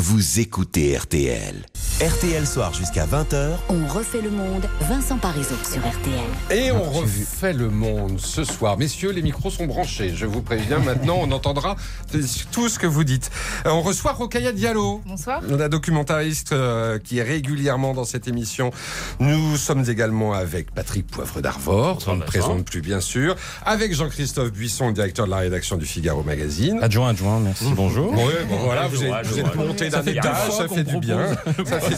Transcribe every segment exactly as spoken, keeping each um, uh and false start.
vous écoutez R T L. R T L Soir jusqu'à vingt heures. On refait le monde, Vincent Parisot sur R T L. Et on refait le monde ce soir. Messieurs, les micros sont branchés. Je vous préviens, maintenant, on entendra tout ce que vous dites. On reçoit Rokhaya Diallo. Bonsoir. La documentariste euh, qui est régulièrement dans cette émission. Nous sommes également avec Patrick Poivre d'Arvor, on ne le présente plus bien sûr, avec Jean-Christophe Buisson, le directeur de la rédaction du Figaro Magazine. Adjoint, adjoint, merci, mmh. bonjour. Oui, bon, voilà, bonjour, vous êtes, vous êtes monté d'un étage, ça fait du bien. Ça fait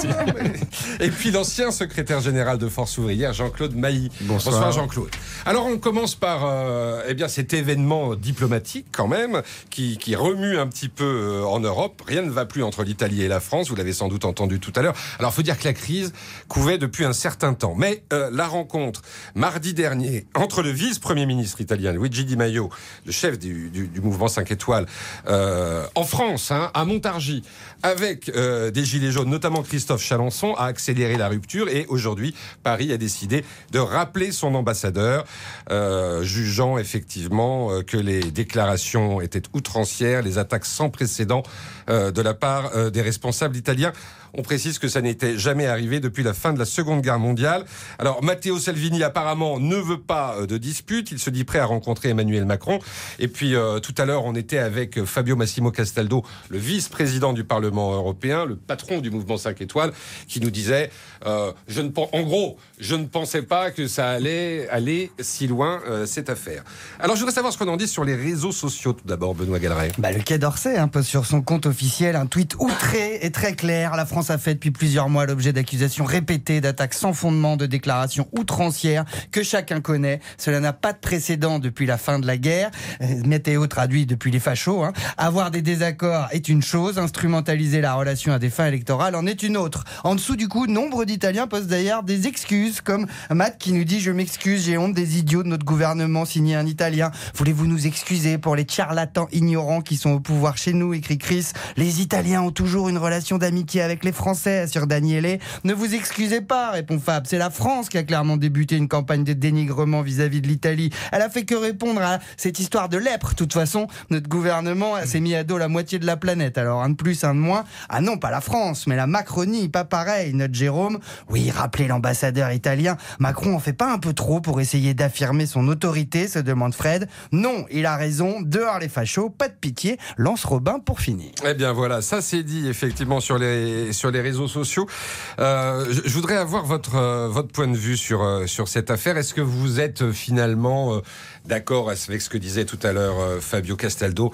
Et puis l'ancien secrétaire général de Force ouvrière, Jean-Claude Mailly. Bonsoir. Bonsoir Jean-Claude. Alors on commence par euh, eh bien, cet événement diplomatique quand même, qui, qui remue un petit peu euh, en Europe. Rien ne va plus entre l'Italie et la France, vous l'avez sans doute entendu tout à l'heure. Alors il faut dire que la crise couvait depuis un certain temps. Mais euh, la rencontre mardi dernier entre le vice-premier ministre italien Luigi Di Maio, le chef du, du, du mouvement cinq étoiles, euh, en France, hein, à Montargis, avec euh, des gilets jaunes, notamment Christophe Chalencon, a accéléré la rupture. Et aujourd'hui, Paris a décidé de rappeler son ambassadeur, euh, jugeant effectivement euh, que les déclarations étaient outrancières, les attaques sans précédent euh, de la part euh, des responsables italiens. On précise que ça n'était jamais arrivé depuis la fin de la Seconde Guerre mondiale. Alors, Matteo Salvini, apparemment, ne veut pas de dispute. Il se dit prêt à rencontrer Emmanuel Macron. Et puis, euh, tout à l'heure, on était avec Fabio Massimo Castaldo, le vice-président du Parlement européen, le patron du mouvement cinq étoiles, qui nous disait, euh, je ne, en gros, je ne pensais pas que ça allait aller si loin, euh, cette affaire. Alors, je voudrais savoir ce qu'on en dit sur les réseaux sociaux, tout d'abord, Benoît Galeret. Bah, le Quai d'Orsay hein, pose sur son compte officiel un tweet outré et très clair. La France a fait depuis plusieurs mois l'objet d'accusations répétées, d'attaques sans fondement, de déclarations outrancières que chacun connaît. Cela n'a pas de précédent depuis la fin de la guerre. Météo traduit depuis les fachos. Hein. Avoir des désaccords est une chose, instrumentaliser la relation à des fins électorales en est une autre. En dessous du coup, nombre d'Italiens posent d'ailleurs des excuses, comme Matt qui nous dit « Je m'excuse, j'ai honte des idiots de notre gouvernement », signé un Italien. « Voulez-vous nous excuser pour les charlatans ignorants qui sont au pouvoir chez nous », écrit Chris. « Les Italiens ont toujours une relation d'amitié avec les Français », assure Daniele. « Ne vous excusez pas », répond Fab. « C'est la France qui a clairement débuté une campagne de dénigrement vis-à-vis de l'Italie. Elle a fait que répondre à cette histoire de lèpre. De toute façon, notre gouvernement s'est mis à dos la moitié de la planète. Alors un de plus, un de moins. Ah non, pas la France, mais la Macronie, pas pareil, notre Jérôme. Oui, rappelez l'ambassadeur italien. Macron en fait pas un peu trop pour essayer d'affirmer son autorité, se demande Fred. Non, il a raison. Dehors les fachos, pas de pitié. Lance Robin pour finir. Eh bien voilà, ça c'est dit effectivement sur les sur les réseaux sociaux. Euh, je, je voudrais avoir votre euh, votre point de vue sur euh, sur cette affaire. Est-ce que vous êtes euh, finalement euh, d'accord avec ce que disait tout à l'heure euh, Fabio Castaldo?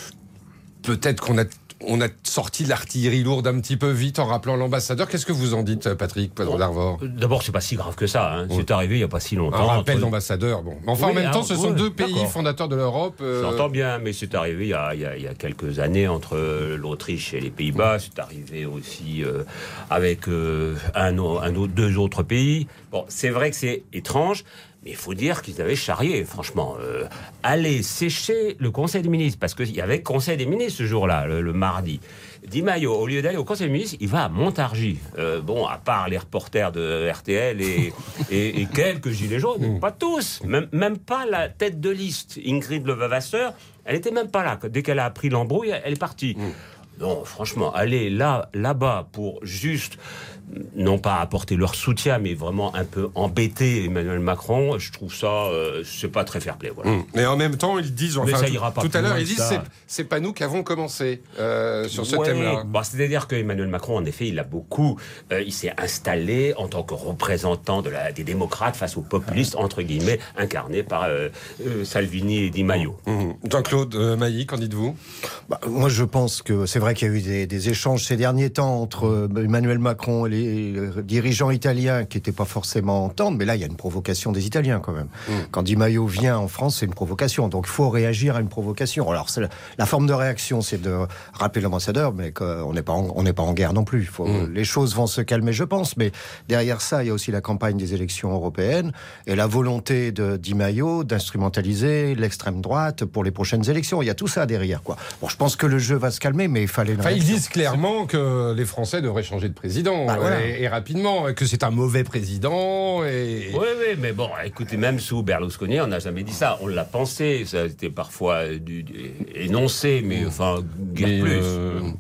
Peut-être qu'on a on a sorti l'artillerie lourde un petit peu vite en rappelant l'ambassadeur. Qu'est-ce que vous en dites, Patrick Poivre d'Arvor? D'abord, c'est pas si grave que ça. Hein. Oui. C'est arrivé il y a pas si longtemps. Un rappel entre... d'ambassadeur. Bon, mais enfin oui, en même temps, ce sont oui, deux pays d'accord. fondateurs de l'Europe. Euh... J'entends bien, mais c'est arrivé il y a, il y a, il y a quelques années entre l'Autriche et les Pays-Bas. C'est arrivé aussi euh, avec euh, un, un autre, deux autres pays. Bon, c'est vrai que c'est étrange. Mais il faut dire qu'ils avaient charrié, franchement. Euh, aller sécher le Conseil des ministres, parce qu'il y avait Conseil des ministres ce jour-là, le, le mardi. Di Maio, au lieu d'aller au Conseil des ministres, il va à Montargis. Euh, bon, à part les reporters de R T L et, et, et quelques gilets jaunes, pas tous, même, même pas la tête de liste, Ingrid Levavasseur, elle était même pas là. Dès qu'elle a appris l'embrouille, elle est partie. Non, franchement, aller là, là-bas pour juste, non pas apporter leur soutien, mais vraiment un peu embêter Emmanuel Macron, je trouve ça, euh, c'est pas très fair-play. Voilà. Mmh. Mais en même temps, ils disent, enfin, ça ira pas tout à l'heure, ils disent, c'est, c'est pas nous qui avons commencé euh, sur ce ouais, thème-là. Bah, c'est-à-dire qu'Emmanuel Macron, en effet, il a beaucoup, euh, il s'est installé en tant que représentant de la, des démocrates face aux populistes, entre guillemets, incarnés par euh, euh, Salvini et Di Maio. Mmh. Jean-Claude euh, Mailly, qu'en dites-vous? Bah, moi, je pense que c'est vrai qu'il y a eu des, des échanges ces derniers temps entre Emmanuel Macron et les dirigeants italiens qui n'étaient pas forcément entendre, mais là, il y a une provocation des Italiens quand même. Mmh. Quand Di Maio vient en France, c'est une provocation. Donc, il faut réagir à une provocation. Alors, c'est la, la forme de réaction, c'est de rappeler l'ambassadeur, mais qu'on n'est pas en, on n'est pas en guerre non plus. Faut, mmh. Les choses vont se calmer, je pense, mais derrière ça, il y a aussi la campagne des élections européennes et la volonté de Di Maio d'instrumentaliser l'extrême droite pour les prochaines élections. Il y a tout ça derrière, quoi. Bon, je pense que le jeu va se calmer, mais il fallait une enfin, réaction. Ils disent clairement que les Français devraient changer de président, bah, voilà. et, et rapidement, que c'est un mauvais président. Et... Oui, oui, mais bon, écoutez, même sous Berlusconi, on n'a jamais dit ça. On l'a pensé, ça a été parfois du, du, énoncé, mais enfin, guère mais plus. Euh...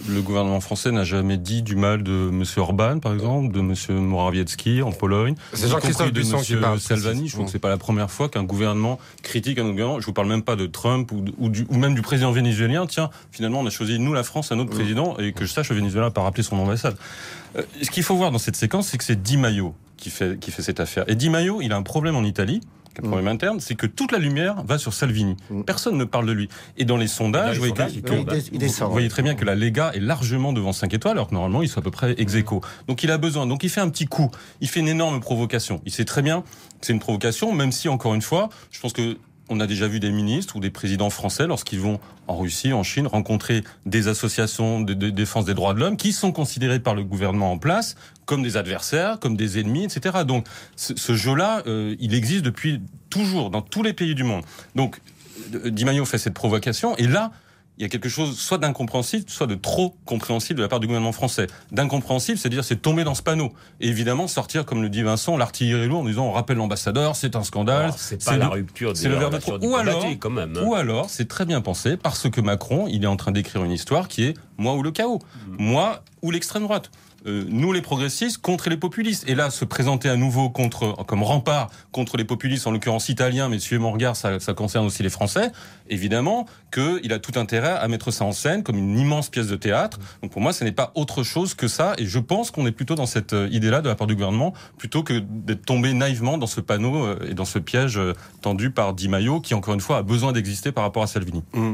le gouvernement français n'a jamais dit du mal de M. Orban, par exemple, de M. Morawiecki en Pologne. C'est Jean-Christophe Buisson qui parle. Salvini, je trouve que c'est pas la première fois qu'un gouvernement critique un autre gouvernement. Je vous parle même pas de Trump ou, ou, du, ou même du président vénézuélien. Tiens, finalement, on a choisi, nous, la France, un autre mmh. président, et que je sache, le Venezuela n'a pas rappelé son ambassade. Euh, ce qu'il faut voir dans cette séquence, c'est que c'est Di Maio qui fait, qui fait cette affaire. Et Di Maio, il a un problème en Italie. Le problème interne, c'est que toute la lumière va sur Salvini. Personne ne parle de lui. Et dans les sondages, vous, sondages, que, que, il descend, vous voyez très bien que la Lega est largement devant cinq étoiles, alors que normalement, il soit à peu près ex aequo. Donc il a besoin. Donc il fait un petit coup. Il fait une énorme provocation. Il sait très bien que c'est une provocation, même si, encore une fois, je pense que on a déjà vu des ministres ou des présidents français, lorsqu'ils vont en Russie, en Chine, rencontrer des associations de, de défense des droits de l'homme qui sont considérées par le gouvernement en place comme des adversaires, comme des ennemis, et cetera. Donc ce, ce jeu-là, euh, il existe depuis toujours dans tous les pays du monde. Donc Di Maio fait cette provocation, et là, il y a quelque chose soit d'incompréhensible, soit de trop compréhensible de la part du gouvernement français. D'incompréhensible, c'est-à-dire c'est tomber dans ce panneau. Et évidemment, sortir, comme le dit Vincent, l'artillerie lourde en disant on rappelle l'ambassadeur, c'est un scandale. Alors, c'est pas c'est la le, rupture de c'est le verbe de trop. Ou alors, quand même, hein. ou alors, c'est très bien pensé parce que Macron, il est en train d'écrire une histoire qui est moi ou le chaos. Mmh. Moi ou l'extrême droite. Euh, nous les progressistes contre les populistes. Et là, se présenter à nouveau contre, comme rempart contre les populistes, en l'occurrence italiens, mais suivez mon regard, ça, ça concerne aussi les Français, évidemment qu'il a tout intérêt à mettre ça en scène comme une immense pièce de théâtre. Donc pour moi, ce n'est pas autre chose que ça, et je pense qu'on est plutôt dans cette idée-là de la part du gouvernement, plutôt que d'être tombé naïvement dans ce panneau et dans ce piège tendu par Di Maio, qui encore une fois a besoin d'exister par rapport à Salvini. Mmh.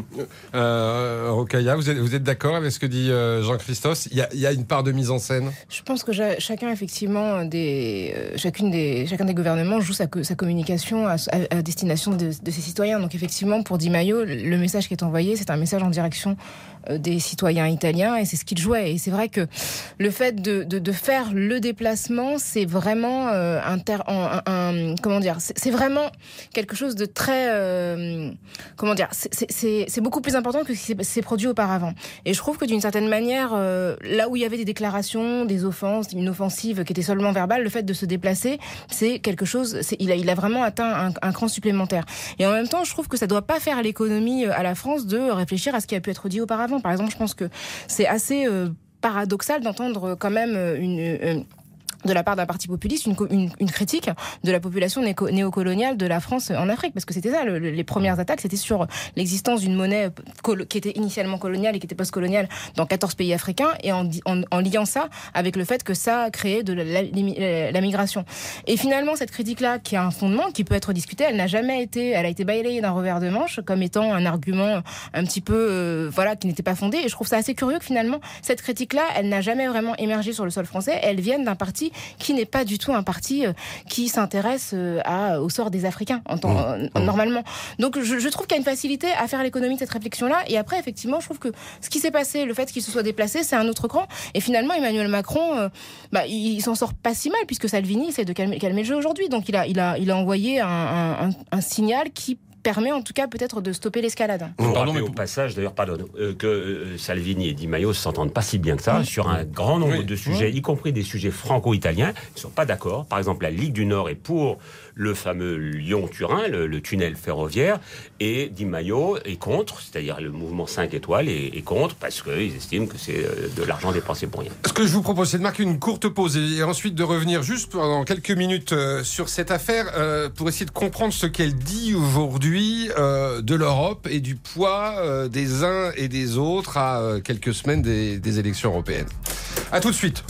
Euh, Rokhaya, vous êtes, vous êtes d'accord avec ce que dit euh, Jean-Christophe ? Il y a, il y a une part de mise en scène ? Je pense que chacun, effectivement, des, euh, chacune des, chacun des gouvernements joue sa, sa communication à, à, à destination de, de ses citoyens. Donc, effectivement, pour Di Maio, le message qui est envoyé, c'est un message en direction euh, des citoyens italiens, et c'est ce qu'il jouait. Et c'est vrai que le fait de, de, de faire le déplacement, c'est vraiment euh, un, ter, un, un, un comment dire, c'est, c'est vraiment quelque chose de très, euh, comment dire, c'est, c'est, c'est beaucoup plus important que ce qui s'est produit auparavant. Et je trouve que d'une certaine manière, euh, là où il y avait des déclarations, des offenses, une offensive qui était seulement verbale, le fait de se déplacer, c'est quelque chose, c'est, il, a, il a vraiment atteint un, un cran supplémentaire. Et en même temps, je trouve que ça ne doit pas faire l'économie à la France de réfléchir à ce qui a pu être dit auparavant. Par exemple, je pense que c'est assez euh, paradoxal d'entendre quand même une... une de la part d'un parti populiste, une, une, une critique de la population néo- néocoloniale de la France en Afrique. Parce que c'était ça, le, les premières attaques, c'était sur l'existence d'une monnaie colo- qui était initialement coloniale et qui était post-coloniale dans quatorze pays africains, et en, en, en liant ça avec le fait que ça a créé de la, la, la migration. Et finalement, cette critique-là, qui a un fondement, qui peut être discutée, elle n'a jamais été, elle a été balayée d'un revers de manche comme étant un argument un petit peu, euh, voilà, qui n'était pas fondé. Et je trouve ça assez curieux que finalement, cette critique-là, elle n'a jamais vraiment émergé sur le sol français. Elle vient d'un parti qui n'est pas du tout un parti euh, qui s'intéresse euh, à, au sort des Africains en temps, euh, mmh. normalement. Donc je, je trouve qu'il y a une facilité à faire l'économie de cette réflexion-là. Et après, effectivement, je trouve que ce qui s'est passé, le fait qu'il se soit déplacé, c'est un autre cran. Et finalement, Emmanuel Macron, euh, bah, il, il s'en sort pas si mal, puisque Salvini essaie de calmer, calmer le jeu aujourd'hui. Donc il a, il a, il a envoyé un, un, un, un signal qui permet en tout cas peut-être de stopper l'escalade. Vous pardon, mais au passage, d'ailleurs, pardon, euh, que euh, Salvini et Di Maio ne s'entendent pas si bien que ça mmh. sur un grand nombre oui. de sujets, mmh. y compris des sujets franco-italiens. Ils ne sont pas d'accord. Par exemple, la Ligue du Nord est pour le fameux Lyon-Turin, le, le tunnel ferroviaire, et Di Maio est contre, c'est-à-dire le mouvement cinq étoiles est, est contre, parce qu'ils estiment que c'est de l'argent dépensé pour rien. Ce que je vous propose, c'est de marquer une courte pause et ensuite de revenir juste pendant quelques minutes euh, sur cette affaire euh, pour essayer de comprendre ce qu'elle dit aujourd'hui euh, de l'Europe et du poids euh, des uns et des autres à euh, quelques semaines des, des élections européennes. A tout de suite.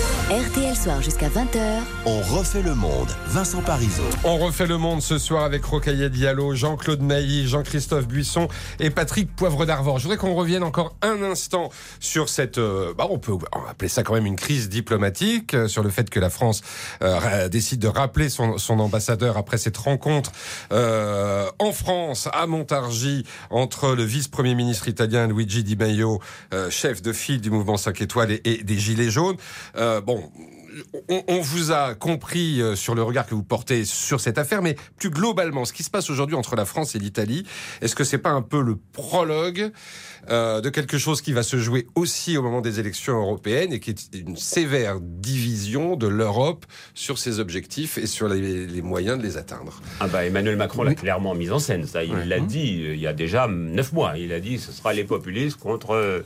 R T L Soir jusqu'à vingt heures. On refait le monde. Vincent Parisot. On refait le monde ce soir avec Rokhaya Diallo, Jean-Claude Mailly, Jean-Christophe Buisson et Patrick Poivre d'Arvor. Je voudrais qu'on revienne encore un instant sur cette, euh, bah on peut appeler ça quand même une crise diplomatique, euh, sur le fait que la France euh, décide de rappeler son, son ambassadeur après cette rencontre euh, en France, à Montargis, entre le vice-premier ministre italien Luigi Di Maio, euh, chef de file du mouvement cinq étoiles et, et des Gilets jaunes. Euh, bon... On, on vous a compris sur le regard que vous portez sur cette affaire, mais plus globalement, ce qui se passe aujourd'hui entre la France et l'Italie, est-ce que c'est pas un peu le prologue euh, de quelque chose qui va se jouer aussi au moment des élections européennes et qui est une sévère division de l'Europe sur ses objectifs et sur les, les moyens de les atteindre? Ah bah Emmanuel Macron l'a clairement mis en scène, ça. Il ouais. l'a dit il y a déjà neuf mois. Il a dit que ce sera les populistes contre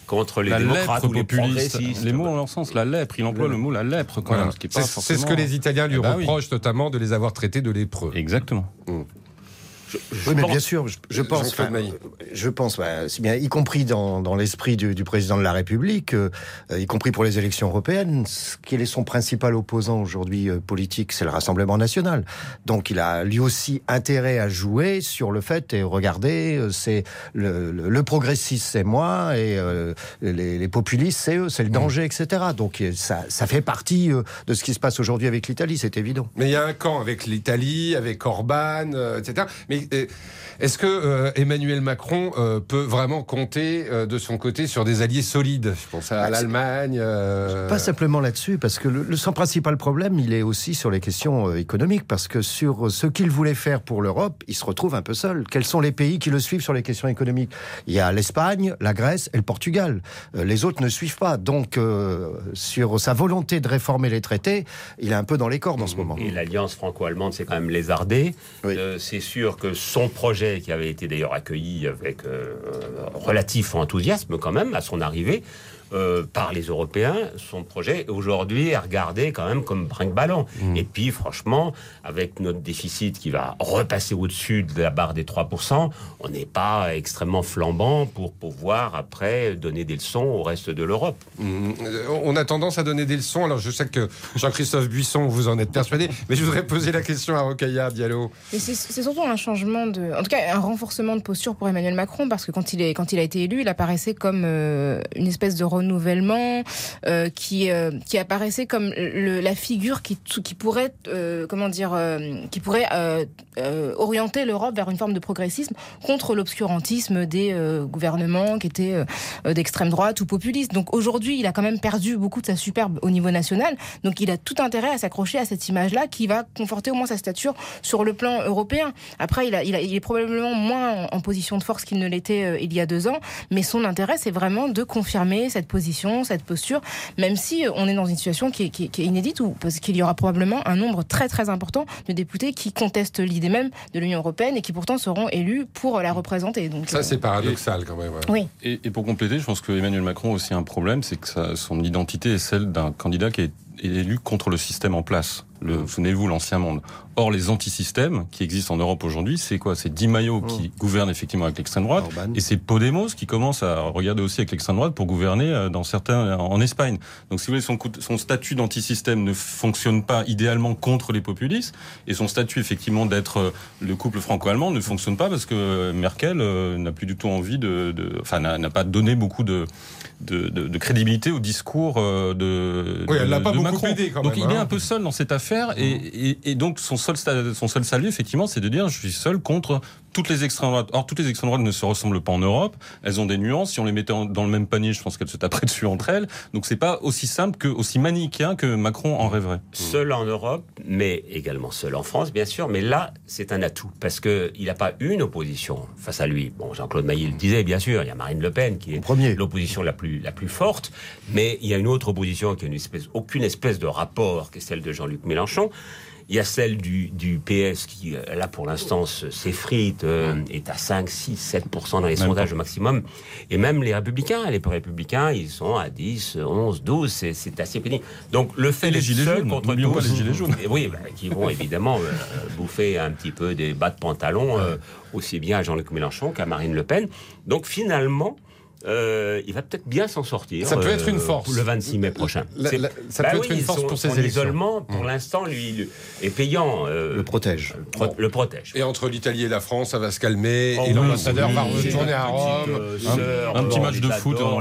contre les la démocrates lèpre ou les populiste. progressistes. Les mots ont leur sens. La lèpre, il emploie le mot la lèpre quand Voilà. même. Ce qui est pas C'est, forcément... c'est ce que les Italiens lui Eh ben oui. reprochent, notamment de les avoir traités de lépreux. Exactement. Mmh. Je, je Oui, mais pense- bien sûr, je, je pense, Jean-Claude enfin, Mailly. je pense, bah, c'est bien, y compris dans, dans l'esprit du, du président de la République, euh, y compris pour les élections européennes, ce- quel est son principal opposant aujourd'hui euh, politique, c'est le Rassemblement national. Donc, il a lui aussi intérêt à jouer sur le fait et regardez, euh, c'est le, le, le progressiste, c'est moi, et euh, les, les populistes, c'est eux, c'est le danger, et cetera. Donc, euh, ça, ça fait partie euh, de ce qui se passe aujourd'hui avec l'Italie, c'est évident. Mais il y a un camp avec l'Italie, avec Orban, euh, et cetera. Mais euh, est-ce que euh, Emmanuel Macron euh, peut vraiment compter euh, de son côté sur des alliés solides ? Je pense à Ah, l'Allemagne. euh, Pas simplement là-dessus, parce que le, le son principal problème, il est aussi sur les questions euh, économiques, parce que sur ce qu'il voulait faire pour l'Europe, il se retrouve un peu seul. Quels sont les pays qui le suivent sur les questions économiques ? Il y a l'Espagne, la Grèce et le Portugal. Euh, les autres ne suivent pas. Donc, euh, sur sa volonté de réformer les traités, il est un peu dans les cordes en ce moment. Et l'alliance franco-allemande s'est quand même lézardée. Oui. Euh, c'est sûr que son projet, qui avait été d'ailleurs accueilli avec euh, relatif enthousiasme quand même à son arrivée, euh, par les Européens, son projet aujourd'hui est regardé quand même comme brinque-ballon. Mmh. Et puis franchement, avec notre déficit qui va repasser au-dessus de la barre des trois pour cent, on n'est pas extrêmement flambant pour pouvoir après donner des leçons au reste de l'Europe. Mmh. On a tendance à donner des leçons. Alors je sais que Jean-Christophe Buisson, vous en êtes persuadé, mais je voudrais poser la question à Rokhaya Diallo. Mais c'est, c'est surtout un changement de, en tout cas un renforcement de posture pour Emmanuel Macron, parce que quand il est, quand il a été élu, il apparaissait comme euh, une espèce de renouvellement euh, qui, euh, qui apparaissait comme le, la figure qui, qui pourrait, euh, comment dire, euh, qui pourrait euh, euh, orienter l'Europe vers une forme de progressisme contre l'obscurantisme des euh, gouvernements qui étaient euh, d'extrême droite ou populistes. Donc aujourd'hui, il a quand même perdu beaucoup de sa superbe au niveau national. Donc il a tout intérêt à s'accrocher à cette image-là qui va conforter au moins sa stature sur le plan européen. Après, il, a, il, a, il est probablement moins en, en position de force qu'il ne l'était euh, il y a deux ans, mais son intérêt, c'est vraiment de confirmer cette position, cette posture, même si euh, on est dans une situation qui est, qui est, qui est inédite, ou parce qu'il y aura probablement un nombre très très important de députés qui contestent l'idée même de l'Union européenne et qui pourtant seront élus pour la représenter. Donc, ça, euh... c'est paradoxal quand même. Ouais. Oui. Et, et pour compléter, je pense que Emmanuel Macron a aussi un problème, c'est que sa, son identité est celle d'un candidat qui est élu contre le système en place. Le, souvenez-vous, l'ancien monde. Or, les antisystèmes qui existent en Europe aujourd'hui, c'est quoi ? C'est Di Maio qui mmh. gouverne effectivement avec l'extrême droite, Orban. Et c'est Podemos qui commence à regarder aussi avec l'extrême droite pour gouverner dans certains en Espagne. Donc, si vous voulez, son, son statut d'antisystème ne fonctionne pas idéalement contre les populistes, et son statut effectivement d'être le couple franco-allemand ne fonctionne pas parce que Merkel euh, n'a plus du tout envie de, de enfin, n'a, n'a pas donné beaucoup de De, de, de crédibilité au discours euh, de, oui, elle l'a de, pas de beaucoup Macron. aidé quand donc même, il est hein. un peu seul dans cette affaire mmh. et, et, et donc son seul, son seul salut effectivement c'est de dire je suis seul contre toutes les extrêmes droites. Or toutes les extrêmes droites ne se ressemblent pas en Europe, elles ont des nuances, si on les mettait en, dans le même panier je pense qu'elles se taperaient dessus entre elles, donc c'est pas aussi simple que, aussi manichéen que Macron en rêverait. Seul en Europe, mais également seul en France bien sûr, mais là c'est un atout parce qu'il n'a pas une opposition face à lui. Bon, Jean-Claude Mailly le disait bien sûr, il y a Marine Le Pen qui est Premier. l'opposition la plus, la plus forte, mais il y a une autre opposition qui a une espèce, aucune espèce de rapport, qui est celle de Jean-Luc Mélenchon. Il y a celle du, du P S qui, là, pour l'instant, s'effrite, euh, est à cinq, six, sept pour cent dans les même sondages pas. Au maximum. Et même les Républicains, les Républicains, ils sont à dix, onze, douze, c'est, c'est assez pénible. Donc, le fait d'être seul jaunes, contre tous... pas les gilets jaunes. Oui, bah, qui vont évidemment euh, bouffer un petit peu des bas de pantalon, euh, aussi bien à Jean-Luc Mélenchon qu'à Marine Le Pen. Donc, finalement... Euh, il va peut-être bien s'en sortir. Ça peut euh, être une force. Le vingt-six mai prochain. La, la, ça bah peut oui, être une force son, pour ces son élections. L'isolement, pour mmh. l'instant, lui, est payant. Euh, le protège. Pro, bon. Le protège. Et entre l'Italie et la France, ça va se calmer. Oh, et oui, l'ambassadeur oui, va oui, retourner à Rome. Euh, un, sœur, un petit bon, match de foot adore,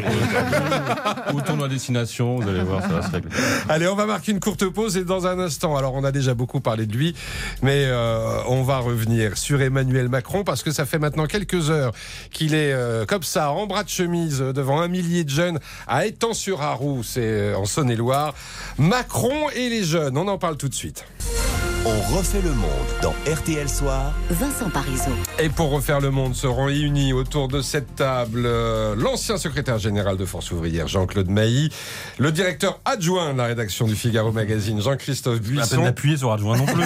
hein, au tournoi destination, vous allez voir, ça va se régler. Allez, on va marquer une courte pause et dans un instant, alors on a déjà beaucoup parlé de lui, mais euh, on va revenir sur Emmanuel Macron parce que ça fait maintenant quelques heures qu'il est euh, comme ça, en bras de chemise, devant un millier de jeunes à Étang-sur-Arroux, c'est en Saône-et-Loire. Macron et les jeunes, on en parle tout de suite. On refait le monde dans R T L Soir. Vincent Parisot. Et pour refaire le monde seront réunis autour de cette table euh, l'ancien secrétaire général de Force ouvrière Jean-Claude Mailly, le directeur adjoint de la rédaction du Figaro Magazine Jean-Christophe Buisson. À peine d'appuyer sur adjoint non plus.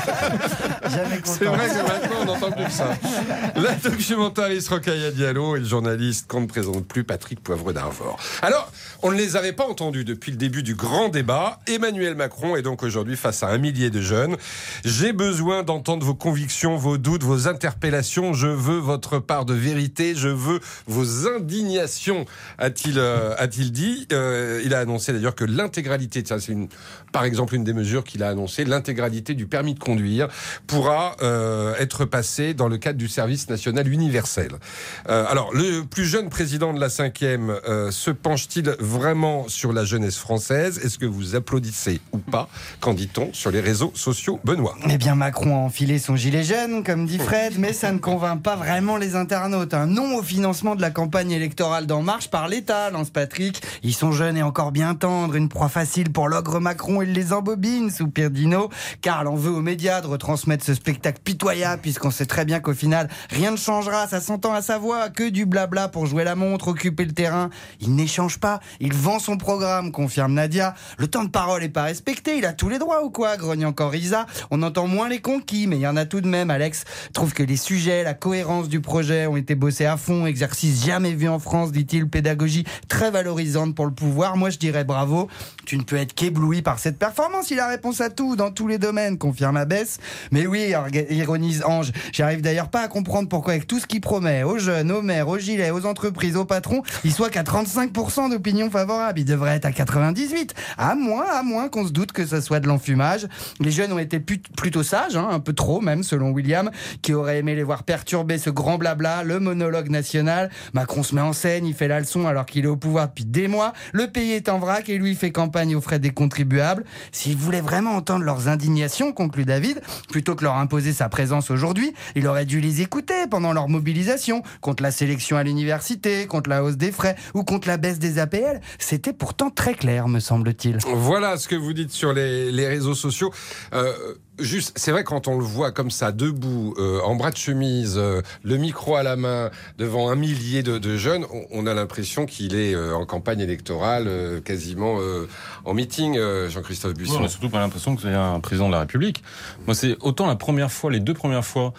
Jamais content. C'est vrai que maintenant on n'entend plus que ça. La documentariste Rokhaya Diallo et le journaliste qu'on ne présente plus Patrick Poivre d'Arvor. Alors, on ne les avait pas entendus depuis le début du grand débat. Emmanuel Macron est donc aujourd'hui face à un millier de jeunes. J'ai besoin d'entendre vos convictions, vos doutes, vos interpellations. Je veux votre part de vérité. Je veux vos indignations, a-t-il, euh, a-t-il dit. Euh, il a annoncé d'ailleurs que l'intégralité, ça c'est une, par exemple une des mesures qu'il a annoncé, l'intégralité du permis de conduire pourra euh, être passée dans le cadre du service national universel. Euh, alors, le plus jeune président de la cinquième euh, se penche-t-il vraiment sur la jeunesse française? Est-ce que vous applaudissez ou pas? Qu'en dit-on sur les réseaux sociaux, Benoît? Eh bien, Macron a enfilé son gilet jaune, comme dit Fred, mais ça ne convainc pas vraiment les internautes. Un non au financement de la campagne électorale d'En Marche par l'État, lance Patrick. Ils sont jeunes et encore bien tendres, une proie facile pour l'ogre Macron, il les embobine, soupire Dino. Karl en veut aux médias de retransmettre ce spectacle pitoyable, puisqu'on sait très bien qu'au final, rien ne changera, ça s'entend à sa voix, que du blabla pour jouer la montre, occuper le terrain. Il n'échange pas, il vend son programme, confirme Nadia. Le temps de parole est pas respecté, il a tous les droits ou quoi, grogne encore Isa. On entend moins les conquis, mais il y en a tout de même. Alex trouve que les sujets, la cohérence du projet ont été bossés à fond, exercice jamais vu en France, dit-il, pédagogie très valorisante pour le pouvoir. Moi je dirais bravo, tu ne peux être qu'ébloui par cette performance, il a réponse à tout, dans tous les domaines, confirme Abès. Mais oui, ironise Ange, j'arrive d'ailleurs pas à comprendre pourquoi avec tout ce qu'il promet aux jeunes, aux maires, aux gilets, aux entreprises, aux patrons, il soit qu'à trente-cinq pour cent d'opinion favorable. Il devrait être à quatre-vingt-dix-huit. À moins, à moins qu'on se doute que ça soit de l'enfumage. Les jeunes ont été put- plutôt sages, hein, un peu trop même, selon William, qui aurait aimé les voir perturber ce grand blabla, le monologue national. Macron se met en scène, il fait la leçon alors qu'il est au pouvoir depuis des mois. Le pays est en vrac et lui fait campagne aux frais des contribuables. S'il voulait vraiment entendre leurs indignations, conclut David, plutôt que leur imposer sa présence aujourd'hui, il aurait dû les écouter pendant leur mobilisation contre la sélection à l'université, contre la hausse des frais ou contre la baisse des A P L. C'était pourtant très clair, me semble-t-il. Voilà ce que vous dites sur les, les réseaux sociaux. Euh, Juste, c'est vrai quand on le voit comme ça, debout, euh, en bras de chemise, euh, le micro à la main, devant un millier de, de jeunes, on, on a l'impression qu'il est euh, en campagne électorale, euh, quasiment euh, en meeting, euh, Jean-Christophe Buisson. Ouais, on a surtout pas l'impression que c'est un président de la République. Moi, c'est autant la première fois, les deux premières fois,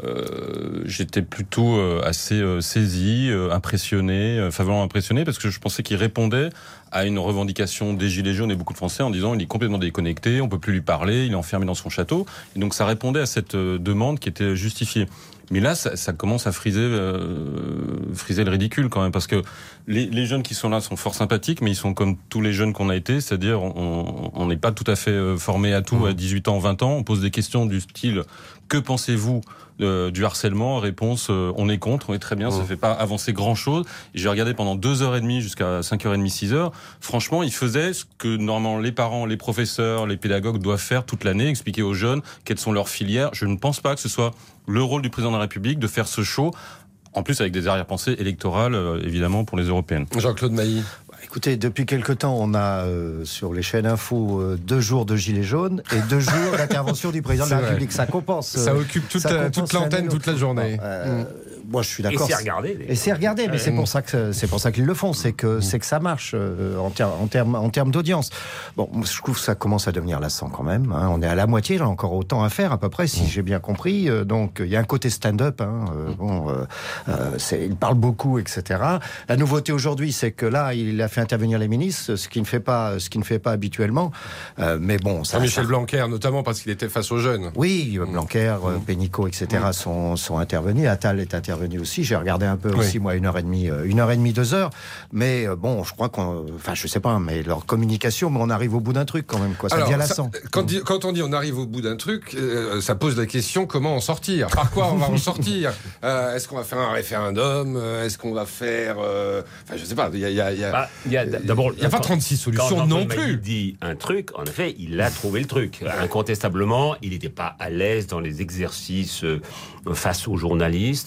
euh, j'étais plutôt euh, assez euh, saisi, euh, impressionné, euh, favorablement impressionné, parce que je pensais qu'il répondait à une revendication des Gilets jaunes et beaucoup de Français en disant il est complètement déconnecté, on peut plus lui parler, il est enfermé dans son château. Et donc ça répondait à cette euh, demande qui était justifiée. Mais là, ça, ça commence à friser, euh, friser le ridicule quand même, parce que les, les jeunes qui sont là sont fort sympathiques, mais ils sont comme tous les jeunes qu'on a été, c'est-à-dire on n'est pas tout à fait formé à tout mmh. à dix-huit ans, vingt ans. On pose des questions du style que pensez-vous euh, du harcèlement? Réponse euh, on est contre, on est très bien, mmh. ça fait pas avancer grand-chose. J'ai regardé pendant deux heures et demie jusqu'à cinq heures trente, six heures. Franchement, ils faisaient ce que normalement les parents, les professeurs, les pédagogues doivent faire toute l'année, expliquer aux jeunes quelles sont leurs filières. Je ne pense pas que ce soit le rôle du président de la République de faire ce show, en plus avec des arrière-pensées électorales, euh, évidemment, pour les européennes. Jean-Claude Mailly. Écoutez, depuis quelque temps, on a euh, sur les chaînes info euh, deux jours de gilets jaunes et deux jours d'intervention du président de la République. Ça compense. Euh, ça occupe toute, ça la, toute l'antenne toute la journée. Non, euh, mmh. Moi, je suis d'accord. Et c'est regardé. Et c'est regardé, mais mmh. c'est pour ça que c'est pour ça qu'ils le font. C'est que mmh. c'est que ça marche euh, en termes en termes en termes d'audience. Bon, je trouve que ça commence à devenir lassant quand même. Hein. On est à la moitié, il y a encore autant à faire à peu près, si mmh. j'ai bien compris. Euh, donc, il y a un côté stand-up. Hein. Euh, bon, euh, euh, c'est, il parle beaucoup, et cetera. La nouveauté aujourd'hui, c'est que là, il a fait intervenir les ministres, ce qui ne fait pas, ce qui ne fait pas habituellement. Euh, mais bon, ça. Michel ça... Blanquer, notamment parce qu'il était face aux jeunes. Oui, Blanquer, mmh. Pénicaud, et cetera. Mmh. sont sont intervenus. Attal est intervenu aussi. J'ai regardé un peu oui. aussi, moi, une heure et demie, une heure et demie, deux heures. Mais euh, bon, je crois qu'on, enfin, je sais pas, mais leur communication, mais on arrive au bout d'un truc quand même, quoi. Ça Alors, devient lassant. Ça, quand, dit, quand on dit on arrive au bout d'un truc, euh, ça pose la question comment en sortir. Par quoi on va en sortir euh, Est-ce qu'on va faire un référendum? Est-ce qu'on va faire, euh, enfin, je sais pas. Il y a, il y a, il y a, bah, y a d'abord, il y a pas trente-six solutions quand non plus. plus. Il dit un truc, en effet, il a trouvé le truc. Incontestablement, il n'était pas à l'aise dans les exercices euh, face aux journalistes, pas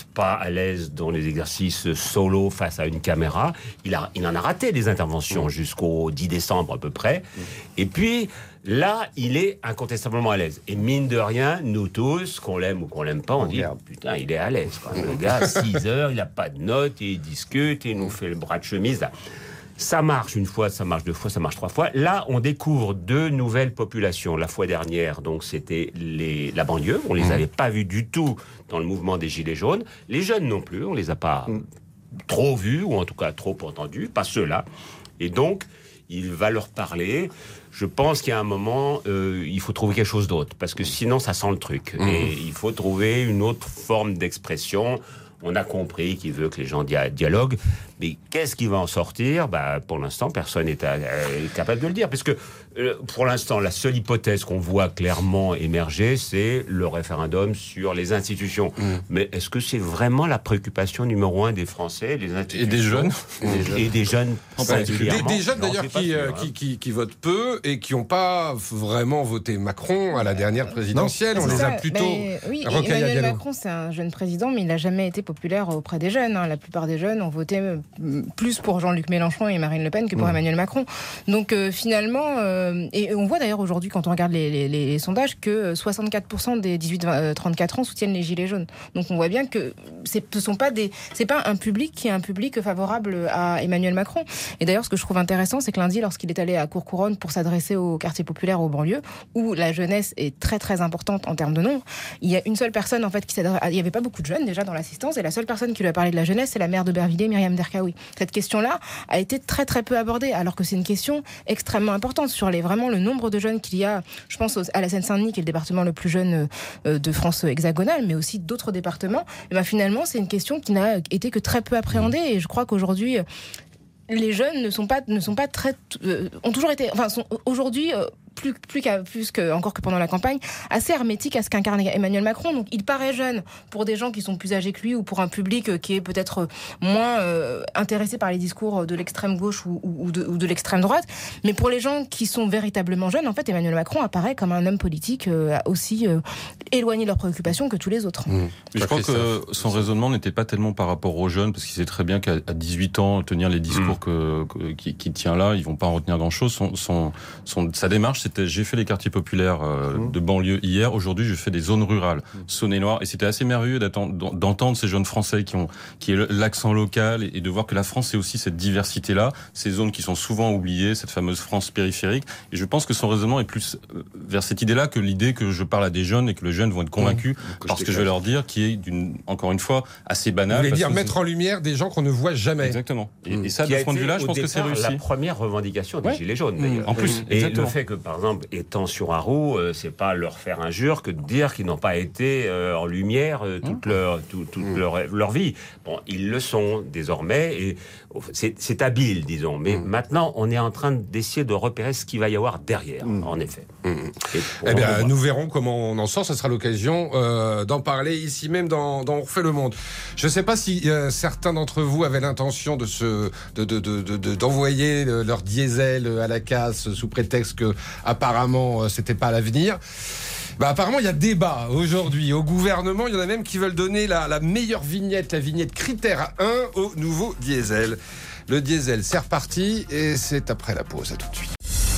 à l'aise dans les exercices solo face à une caméra. Il, a, il en a raté des interventions jusqu'au dix décembre à peu près. Et puis, là, il est incontestablement à l'aise. Et mine de rien, nous tous, qu'on l'aime ou qu'on l'aime pas, on dit « Putain, il est à l'aise. » Le gars, six heures, il n'a pas de notes, il discute, il nous fait le bras de chemise. Là. Ça marche une fois, ça marche deux fois, ça marche trois fois. Là, on découvre deux nouvelles populations. La fois dernière, donc, c'était les, la banlieue. On les avait pas vus du tout dans le mouvement des Gilets jaunes. Les jeunes non plus, on les a pas trop vus, ou en tout cas trop entendus, pas ceux-là. Et donc, il va leur parler. Je pense qu'à un moment, euh, il faut trouver quelque chose d'autre, parce que sinon, ça sent le truc. Mmh. Et il faut trouver une autre forme d'expression. On a compris qu'il veut que les gens dia- dialoguent, mais qu'est-ce qui va en sortir ? Bah, pour l'instant, personne n'est euh, capable de le dire, parce que euh, pour l'instant, la seule hypothèse qu'on voit clairement émerger, c'est le référendum sur les institutions. Mmh. Mais est-ce que c'est vraiment la préoccupation numéro un des Français, les institutions ? Et des jeunes Et des jeunes singulièrement. Des, des jeunes non, d'ailleurs qui, sûr, euh, hein. qui, qui, qui votent peu et qui n'ont pas vraiment voté Macron à la dernière présidentielle. Non, on les ça, a plutôt... mais, oui, Rokhaya Emmanuel Diallo. Macron, c'est un jeune président, mais il n'a jamais été populaire auprès des jeunes. Hein. La plupart des jeunes ont voté plus pour Jean-Luc Mélenchon et Marine Le Pen que pour mmh. Emmanuel Macron. Donc euh, finalement, euh, et on voit d'ailleurs aujourd'hui, quand on regarde les, les, les, les sondages, que soixante-quatre pour cent des dix-huit trente-quatre ans soutiennent les Gilets jaunes. Donc on voit bien que c'est, ce sont pas des, c'est pas un public qui est un public favorable à Emmanuel Macron. Et d'ailleurs, ce que je trouve intéressant, c'est que lundi, lorsqu'il est allé à Courcouronnes pour s'adresser aux quartiers populaires, aux banlieues, où la jeunesse est très très importante en termes de nombre, il y a une seule personne en fait qui s'adresse. Il y avait pas beaucoup de jeunes déjà dans l'assistance, et la seule personne qui lui a parlé de la jeunesse, c'est la maire de Bervilliers, Myriam Derkaoui. Cette question-là a été très très peu abordée, alors que c'est une question extrêmement importante sur les, vraiment le nombre de jeunes qu'il y a. Je pense à la Seine-Saint-Denis, qui est le département le plus jeune de France hexagonale, mais aussi d'autres départements. Et ben finalement, c'est une question qui n'a été que très peu appréhendée, et je crois qu'aujourd'hui, les jeunes ne sont pas, ne sont pas très, euh, ont toujours été, enfin, sont aujourd'hui euh, plus, plus, qu'à, plus que, encore que pendant la campagne, assez hermétiques à ce qu'incarne Emmanuel Macron. Donc, il paraît jeune pour des gens qui sont plus âgés que lui, ou pour un public qui est peut-être moins euh, intéressé par les discours de l'extrême gauche ou, ou, de, ou de l'extrême droite. Mais pour les gens qui sont véritablement jeunes, en fait, Emmanuel Macron apparaît comme un homme politique euh, aussi euh, éloigné de leurs préoccupations que tous les autres. Mmh. Je crois que son raisonnement n'était pas tellement par rapport aux jeunes, parce qu'il sait très bien qu'à dix-huit ans, tenir les discours mmh. que, que, qui, qui tient là, ils vont pas en retenir grand-chose. Son, son, son, sa démarche, c'était j'ai fait les quartiers populaires euh, mmh. de banlieue hier, aujourd'hui je fais des zones rurales, mmh. Saône-et-Loire, et c'était assez merveilleux d'entendre ces jeunes Français qui ont qui est l'accent local, et de voir que la France c'est aussi cette diversité-là, ces zones qui sont souvent oubliées, cette fameuse France périphérique. Et je pense que son raisonnement est plus vers cette idée-là que l'idée que je parle à des jeunes et que les jeunes vont être convaincus mmh. par ce que je vais leur dire, qui est d'une, encore une fois assez banal. Vous voulez dire mettre en lumière des gens qu'on ne voit jamais. Exactement. Et, mmh. et ça, de ce point de vue-là, je pense que c'est réussi. La première revendication des ouais. Gilets jaunes, d'ailleurs. Mmh. En plus, et exactement. le fait que, par exemple, étant sur un roue, euh, c'est pas leur faire injure que de dire qu'ils n'ont pas été euh, en lumière euh, toute, mmh. leur, tout, toute mmh. leur, leur vie. Bon, ils le sont désormais, et c'est, c'est habile, disons. Mais mmh. maintenant, on est en train d'essayer de repérer ce qu'il va y avoir derrière, mmh. en effet. Mmh. Eh bien, nous verrons comment on en sort. Ce sera l'occasion euh, d'en parler ici même dans, dans On refait le monde. Je ne sais pas si euh, certains d'entre vous avaient l'intention de se, de, de, de, de, de, d'envoyer leur diesel à la casse sous prétexte que apparemment c'était pas à l'avenir. Bah, apparemment, il y a débat aujourd'hui au gouvernement. Il y en a même qui veulent donner la, la meilleure vignette, la vignette critère un au nouveau diesel. Le diesel, c'est reparti, et c'est après la pause. À tout de suite.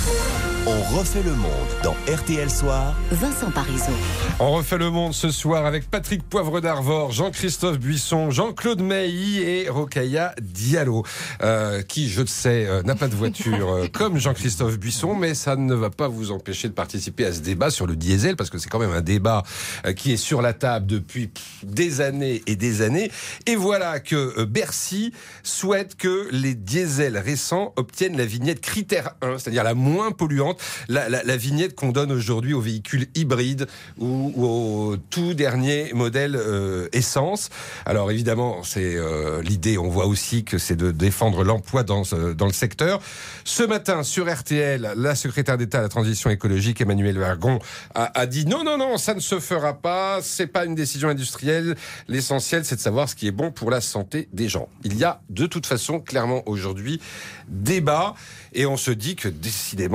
On refait le monde dans R T L Soir. Vincent Parisot. On refait le monde ce soir avec Patrick Poivre d'Arvor, Jean-Christophe Buisson, Jean-Claude Mailly et Rokhaya Diallo, euh, qui, je le sais, euh, n'a pas de voiture euh, comme Jean-Christophe Buisson, mais ça ne va pas vous empêcher de participer à ce débat sur le diesel, parce que c'est quand même un débat euh, qui est sur la table depuis pff, des années et des années. Et voilà que euh, Bercy souhaite que les diesels récents obtiennent la vignette critère un, c'est-à-dire la moins polluante. La, la, la vignette qu'on donne aujourd'hui aux véhicules hybrides ou, ou aux tout derniers modèles euh, essence. Alors évidemment, c'est euh, l'idée, on voit aussi que c'est de défendre l'emploi dans, euh, dans le secteur. Ce matin, sur R T L, la secrétaire d'État à la transition écologique, Emmanuelle Wargon, a, a dit non, non, non, ça ne se fera pas, c'est pas une décision industrielle. L'essentiel, c'est de savoir ce qui est bon pour la santé des gens. Il y a de toute façon, clairement aujourd'hui, débat, et on se dit que décidément, cette affaire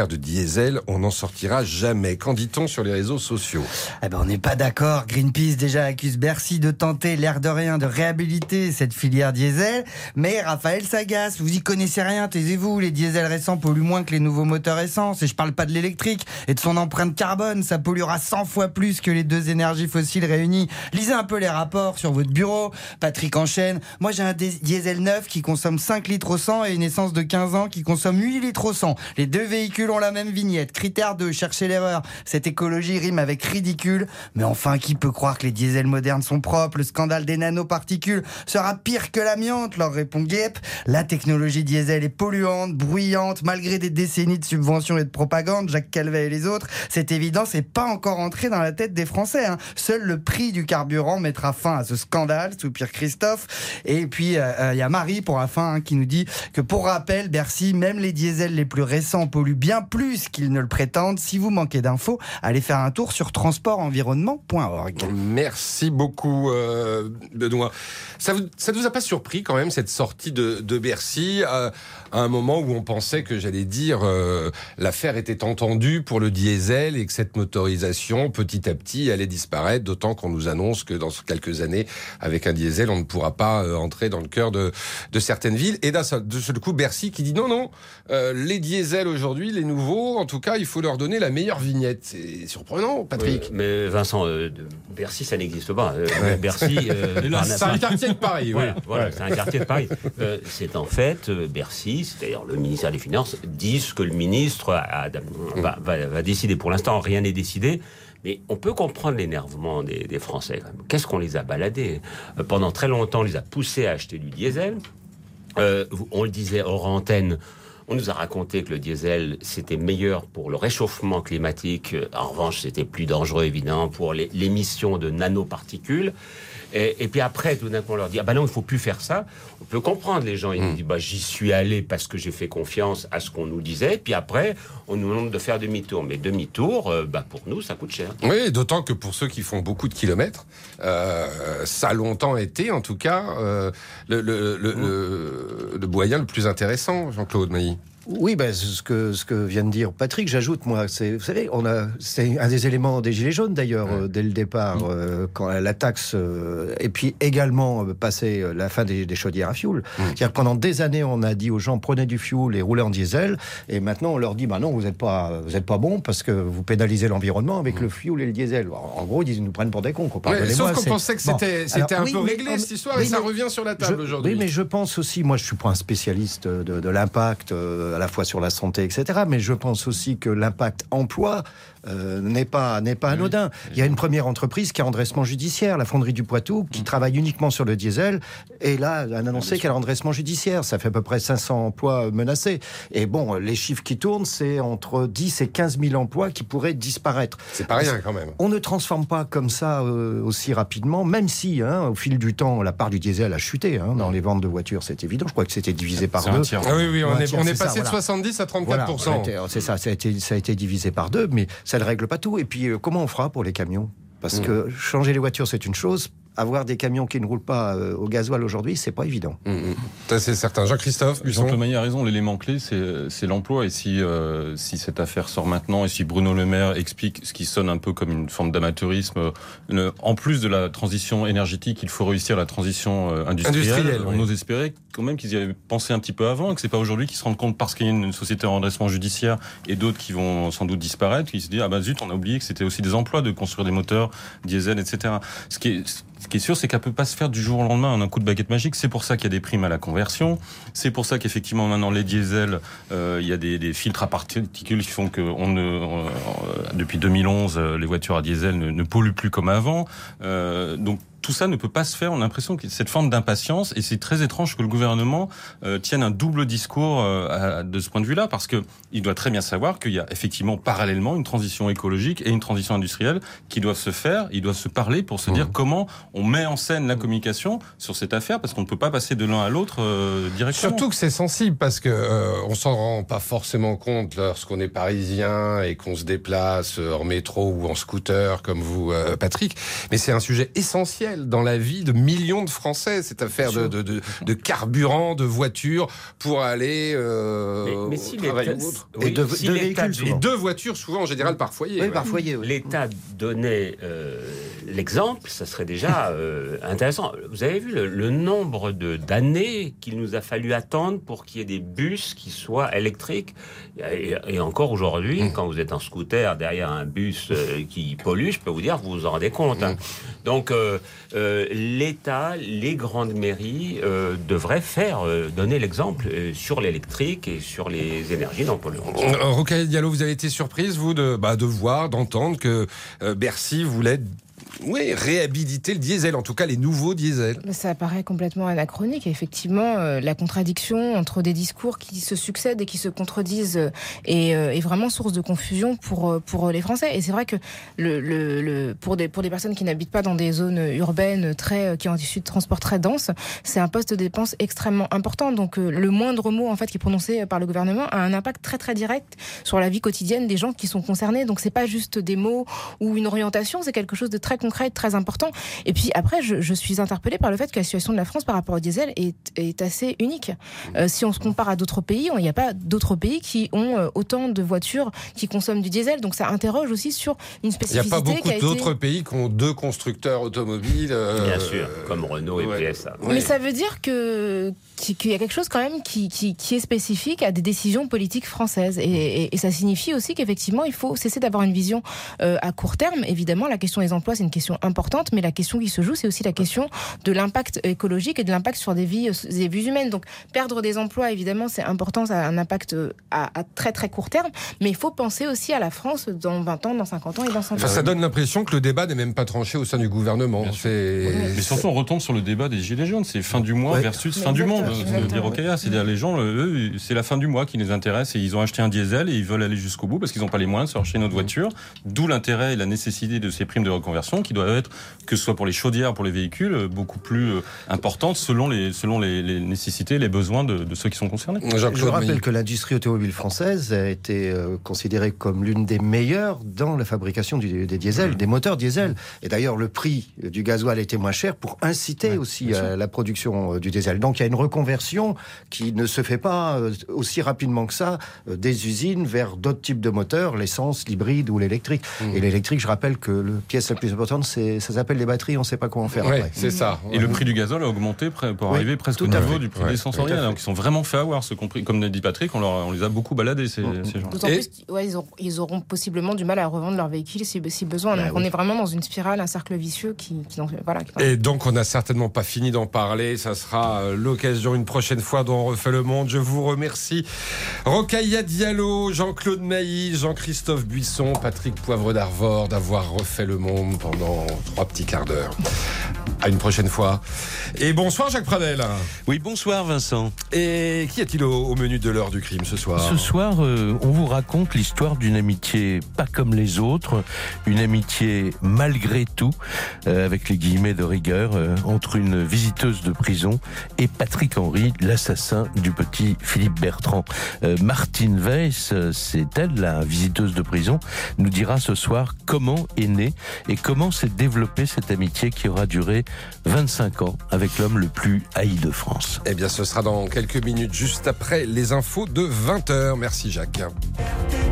filière de diesel, on n'en sortira jamais. Qu'en dit-on sur les réseaux sociaux ? Eh ben, on n'est pas d'accord. Greenpeace déjà accuse Bercy de tenter, l'air de rien, de réhabiliter cette filière diesel. Mais Raphaël s'agace. Vous y connaissez rien, taisez-vous. Les diesels récents polluent moins que les nouveaux moteurs essence. Et je parle pas de l'électrique et de son empreinte carbone. Ça polluera cent fois plus que les deux énergies fossiles réunies. Lisez un peu les rapports sur votre bureau. Patrick enchaîne. Moi, j'ai un diesel neuf qui consomme cinq litres au cent et une essence de quinze ans qui consomme huit litres au cent. Les deux véhicules ont la même vignette. Critère deux, cherchez l'erreur. Cette écologie rime avec ridicule. Mais enfin, qui peut croire que les diesels modernes sont propres ? Le scandale des nanoparticules sera pire que l'amiante, leur répond Guêpe. La technologie diesel est polluante, bruyante, malgré des décennies de subventions et de propagande. Jacques Calvet et les autres, c'est évident, c'est pas encore entré dans la tête des Français. Hein. Seul le prix du carburant mettra fin à ce scandale, soupire Christophe. Et puis, il euh, y a Marie, pour la fin, hein, qui nous dit que, pour rappel, Bercy, même les diesels les plus récents polluent bien plus qu'ils ne le prétendent. Si vous manquez d'infos, allez faire un tour sur transport environnement point org. Merci beaucoup, euh, Benoît. Ça ne vous, vous a pas surpris quand même, cette sortie de, de Bercy, à, à un moment où on pensait que, j'allais dire, euh, l'affaire était entendue pour le diesel et que cette motorisation, petit à petit, allait disparaître, d'autant qu'on nous annonce que dans quelques années, avec un diesel, on ne pourra pas euh, entrer dans le cœur de, de certaines villes. Et d'un seul, de seul coup, Bercy qui dit non, non, euh, les diesels aujourd'hui, les nouveaux, en tout cas, il faut leur donner la meilleure vignette. C'est surprenant, Patrick. Euh, mais Vincent, euh, Bercy, ça n'existe pas. Euh, ouais. Bercy, euh, c'est un quartier de Paris. Voilà, oui. voilà ouais. C'est un quartier de Paris. Euh, c'est en fait euh, Bercy, c'est-à-dire le ministère des Finances, dit ce que le ministre a, a, va, va, va décider. Pour l'instant, rien n'est décidé. Mais on peut comprendre l'énervement des, des Français. Quand même. Qu'est-ce qu'on les a baladés ? euh, Pendant très longtemps, on les a poussés à acheter du diesel. Euh, on le disait hors antenne. On nous a raconté que le diesel, c'était meilleur pour le réchauffement climatique. En revanche, c'était plus dangereux, évidemment, pour les, l'émission de nanoparticules. Et, et puis après, tout d'un coup, on leur dit « Ah ben non, il ne faut plus faire ça ». On peut comprendre les gens. Ils mmh. disent bah, « J'y suis allé parce que j'ai fait confiance à ce qu'on nous disait ». Puis après, on nous demande de faire demi-tour. Mais demi-tour, euh, bah, pour nous, ça coûte cher. Oui, d'autant que pour ceux qui font beaucoup de kilomètres, euh, ça a longtemps été, en tout cas, euh, le, le, le, mmh. le, le moyen le plus intéressant, Jean-Claude Mailly. Oui, ben, ce que, ce que vient de dire Patrick, j'ajoute, moi, c'est, vous savez, on a, c'est un des éléments des Gilets jaunes, d'ailleurs, ouais. euh, dès le départ, mmh. euh, quand la taxe, euh, et puis également euh, passer euh, la fin des, des chaudières à fioul. Mmh. C'est-à-dire que pendant des années, on a dit aux gens, prenez du fioul et roulez en diesel, et maintenant, on leur dit, bah non, vous n'êtes pas, vous êtes pas bon parce que vous pénalisez l'environnement avec mmh. le fioul et le diesel. En, en gros, ils nous prennent pour des cons. Ouais, sauf qu'on c'est... pensait que c'était, bon, c'était alors, un oui, peu réglé, on... cette histoire, oui, et ça mais... revient sur la table je... aujourd'hui. Oui, mais je pense aussi, moi, je suis pas un spécialiste de, de l'impact, euh, à la fois sur la santé, et cetera. Mais je pense aussi que l'impact emploi euh, n'est pas n'est pas anodin. Oui. Il y a une première entreprise qui a un redressement judiciaire, la fonderie du Poitou, qui mmh. travaille uniquement sur le diesel, et là a annoncé qu'elle a un redressement judiciaire. Ça fait à peu près cinq cents emplois menacés. Et bon, les chiffres qui tournent, c'est entre dix et quinze mille emplois qui pourraient disparaître. C'est pas rien quand même. On ne transforme pas comme ça euh, aussi rapidement, même si, hein, au fil du temps, la part du diesel a chuté hein, dans les ventes de voitures, c'est évident. Je crois que c'était divisé par c'est deux. Ah oui, oui, on ouais, est, tiers, on est c'est passé ça, de voilà. soixante-dix à trente-quatre pour cent. Voilà, c'est ça, ça a, été, ça a été divisé par deux, mais ça ne règle pas tout. Et puis, euh, comment on fera pour les camions ? Parce mmh. que changer les voitures, c'est une chose. Avoir des camions qui ne roulent pas euh, au gasoil aujourd'hui, c'est pas évident. Mmh. Ça, c'est certain. Jean-Christophe Jean-Claude Mailly a raison. L'élément clé, c'est, c'est l'emploi. Et si, euh, si cette affaire sort maintenant, et si Bruno Le Maire explique ce qui sonne un peu comme une forme d'amateurisme, euh, en plus de la transition énergétique, il faut réussir la transition euh, industrielle. industrielle. On oui. ose espérer quand même qu'ils y avaient pensé un petit peu avant, et que c'est pas aujourd'hui qu'ils se rendent compte parce qu'il y a une société en redressement judiciaire et d'autres qui vont sans doute disparaître, qu'ils se disent ah bah zut, on a oublié que c'était aussi des emplois de construire des moteurs diesel, et cetera. Ce qui est Ce qui est sûr, c'est qu'elle peut pas se faire du jour au lendemain en un coup de baguette magique. C'est pour ça qu'il y a des primes à la conversion. C'est pour ça qu'effectivement maintenant les diesels, euh, il y a des, des filtres à particules qui font que on ne, on, euh, depuis deux mille onze, les voitures à diesel ne, ne polluent plus comme avant. Euh, donc tout ça ne peut pas se faire. On a l'impression qu'il y a cette forme d'impatience, et c'est très étrange que le gouvernement euh, tienne un double discours euh, à, de ce point de vue-là, parce que il doit très bien savoir qu'il y a effectivement parallèlement une transition écologique et une transition industrielle qui doivent se faire. Ils doivent se parler pour se mmh. dire comment on met en scène la communication sur cette affaire, parce qu'on ne peut pas passer de l'un à l'autre euh, directement. Surtout que c'est sensible, parce que euh, on s'en rend pas forcément compte lorsqu'on est parisien et qu'on se déplace en métro ou en scooter comme vous, euh, Patrick. Mais c'est un sujet essentiel. essentiel dans la vie de millions de Français, cette affaire de, de, de, de carburant, de voitures pour aller euh, mais, mais si au travail l'État, ou autre. oui, Et deux, si deux l'État, véhicules, Et souvent. deux voitures, souvent en général par foyer. Oui, ouais. par foyer, oui. l'État donnait euh, l'exemple, ça serait déjà euh, intéressant. Vous avez vu le, le nombre de, d'années qu'il nous a fallu attendre pour qu'il y ait des bus qui soient électriques. Et, et encore aujourd'hui, mmh. quand vous êtes en scooter derrière un bus euh, qui pollue, je peux vous dire, vous vous en rendez compte. Hein. Donc, euh, euh, l'État, les grandes mairies euh, devraient faire, euh, donner l'exemple euh, sur l'électrique et sur les énergies non polluantes. Euh, Rokhaya Diallo, vous avez été surprise, vous, de, bah, de voir, d'entendre que euh, Bercy voulait... Oui, réhabiliter le diesel, en tout cas les nouveaux diesels. Ça paraît complètement anachronique. Et effectivement, euh, la contradiction entre des discours qui se succèdent et qui se contredisent euh, est, euh, est vraiment source de confusion pour, pour les Français. Et c'est vrai que le, le, le, pour, des, pour des personnes qui n'habitent pas dans des zones urbaines très, qui ont un tissu de transport très dense, c'est un poste de dépense extrêmement important. Donc euh, le moindre mot en fait, qui est prononcé par le gouvernement a un impact très très direct sur la vie quotidienne des gens qui sont concernés. Donc c'est pas juste des mots ou une orientation, c'est quelque chose de très concret, très important. Et puis après, je, je suis interpellée par le fait que la situation de la France par rapport au diesel est, est assez unique. Euh, si on se compare à d'autres pays, il n'y a pas d'autres pays qui ont euh, autant de voitures qui consomment du diesel. Donc ça interroge aussi sur une spécificité. Il n'y a pas beaucoup qui a d'autres été... pays qui ont deux constructeurs automobiles. Euh, Bien sûr, comme Renault et ouais. P S A. Mais Ouais. ça veut dire que qu'il y a quelque chose quand même qui, qui, qui est spécifique à des décisions politiques françaises. Et, et, et ça signifie aussi qu'effectivement, il faut cesser d'avoir une vision euh, à court terme. Évidemment, la question des emplois, c'est une question importante, mais la question qui se joue, c'est aussi la question de l'impact écologique et de l'impact sur des vies, des vies humaines. Donc, perdre des emplois, évidemment, c'est important, ça a un impact à, à très très court terme, mais il faut penser aussi à la France dans vingt ans, dans cinquante ans et dans cent ans. Enfin, ça donne l'impression que le débat n'est même pas tranché au sein du gouvernement. C'est... Mais surtout, on retombe sur le débat des Gilets jaunes. C'est fin du mois Ouais. versus Mais fin du exactement, monde, exactement. de dire Rokhaya. C'est-à-dire, les gens, eux, c'est la fin du mois qui les intéresse et ils ont acheté un diesel et ils veulent aller jusqu'au bout parce qu'ils n'ont pas les moyens de se racheter une autre voiture. D'où l'intérêt et la nécessité de ces primes de reconversion qui doivent être, que ce soit pour les chaudières, pour les véhicules, beaucoup plus importantes selon les, selon les, les nécessités, les besoins de, de ceux qui sont concernés. Jean-Claude Je rappelle Mailly. que l'industrie automobile française a été euh, considérée comme l'une des meilleures dans la fabrication du, des diesels, mmh. des moteurs diesel. Et d'ailleurs, le prix du gasoil était moins cher pour inciter ouais, aussi à la production euh, du diesel. Donc il y a une reconversion qui ne se fait pas euh, aussi rapidement que ça euh, des usines vers d'autres types de moteurs, l'essence, l'hybride ou l'électrique. Mmh. Et l'électrique, je rappelle que la pièce la plus importante, c'est, ça s'appelle les batteries, on ne sait pas comment faire Ouais, après. c'est ça. Et le prix du gazole a augmenté pour Oui, arriver presque tout au à niveau fait. du prix Ouais, de l'essence en tout à rien. fait. Donc ils sont vraiment fait avoir, ce compris. Comme l'a dit Patrick, on, leur, on les a beaucoup baladés, ces, Mmh. ces gens. D'autant Et... plus qu'ils ouais, ils, auront, ils auront possiblement du mal à revendre leur véhicule si, si besoin. Bah Donc oui. on est vraiment dans une spirale, un cercle vicieux qui, qui, qui voilà. Qui... Et donc, on n'a certainement pas fini d'en parler. Ça sera l'occasion une prochaine fois dont on refait le monde. Je vous remercie. Rokhaya Diallo, Jean-Claude Mailly, Jean-Christophe Buisson, Patrick Poivre d'Arvor d'avoir refait le monde pendant trois petits quarts d'heure. À une prochaine fois. Et bonsoir Jacques Pradel. Oui, bonsoir Vincent. Et qui est-il au, au menu de l'heure du crime ce soir ? Ce soir, euh, on vous raconte l'histoire d'une amitié pas comme les autres, une amitié malgré tout, euh, avec les guillemets de rigueur, euh, entre une visiteuse de prison et Patrick Henry, l'assassin du petit Philippe Bertrand. Euh, Martine Weiss, c'est elle, la visiteuse de prison, nous dira ce soir comment est née et comment s'est développée cette amitié qui aura duré vingt-cinq ans avec l'homme le plus haï de France. Eh bien, ce sera dans quelques minutes, juste après les infos de vingt heures. Merci Jacques.